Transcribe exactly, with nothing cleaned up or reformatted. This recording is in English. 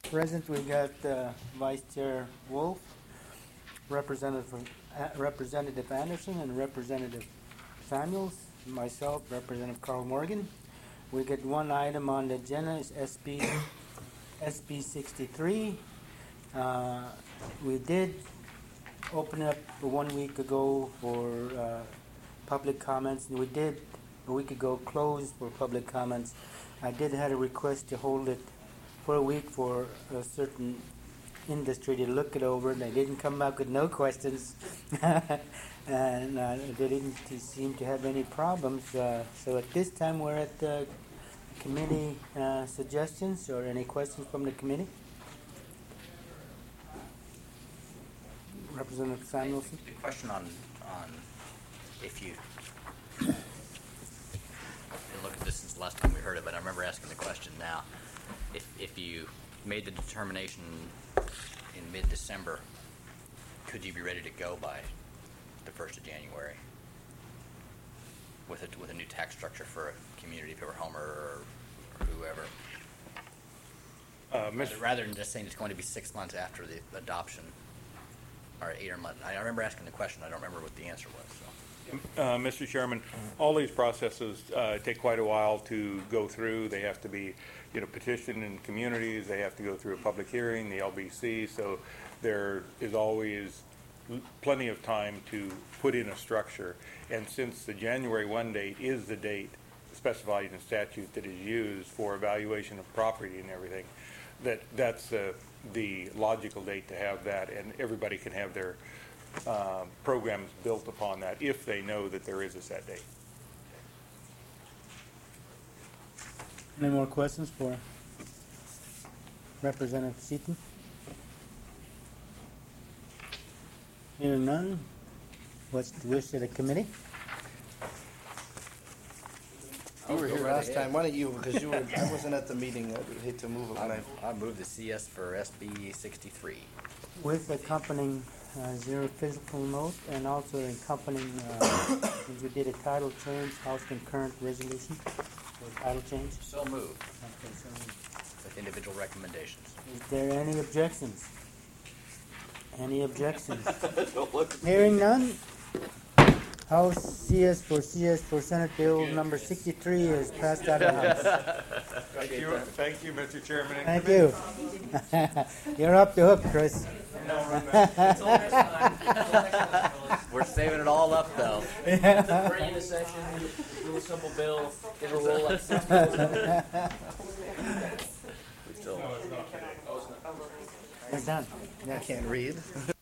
Present, we got uh, Vice Chair Wolf, Representative uh, Representative Anderson, and Representative Samuels, myself, Representative Carl Morgan. We get one item on the agenda, is S B S B sixty-three. Uh, we did open up one week ago for uh, public comments, and we did a week ago close for public comments. I did have a request to hold it for a week for a certain industry to look it over, and they didn't come back with no questions, and uh, they didn't seem to have any problems. Uh, so at this time, we're at the committee uh, suggestions or any questions from the committee. Representative Samuelson. The question on on if you I didn't look at this since the last time we heard it, but I remember asking the question now. If if you made the determination in mid-December, could you be ready to go by the first of January with a with a new tax structure for a community, if it were Homer or, or whoever? Uh, rather, rather than just saying it's going to be six months after the adoption, or eight or months. I remember asking the question. I don't remember what the answer was. So. Uh, Mister Chairman, all these processes uh, take quite a while to go through. They have to be, you know, petitioned in communities. They have to go through a public hearing, the L B C. So there is always plenty of time to put in a structure. And since the January first date is the date specified in statute that is used for evaluation of property and everything, that that's uh, the logical date to have that, and everybody can have their Uh, programs built upon that if they know that there is a set date. Any more questions for Representative Seaton? Hearing none, what's the wish of the committee? You were here last time. Why don't you, because you were, I wasn't at the meeting. I would hate to move it when I... I moved the C S for S B sixty-three. With accompanying uh, zero physical note and also accompanying, uh, we did a title change, House concurrent resolution for title change. So moved Okay, so with individual recommendations. is there any objections? Any objections? Hearing none, House C S for C S for Senate Bill number sixty-three is passed out of the House. Thank you, thank you, Mister Chairman. Thank you. You're up the hook, Chris. We're saving it all up, though. Bring in a session, do a simple bill, it'll roll like six bills. Still. We're done. I can't read.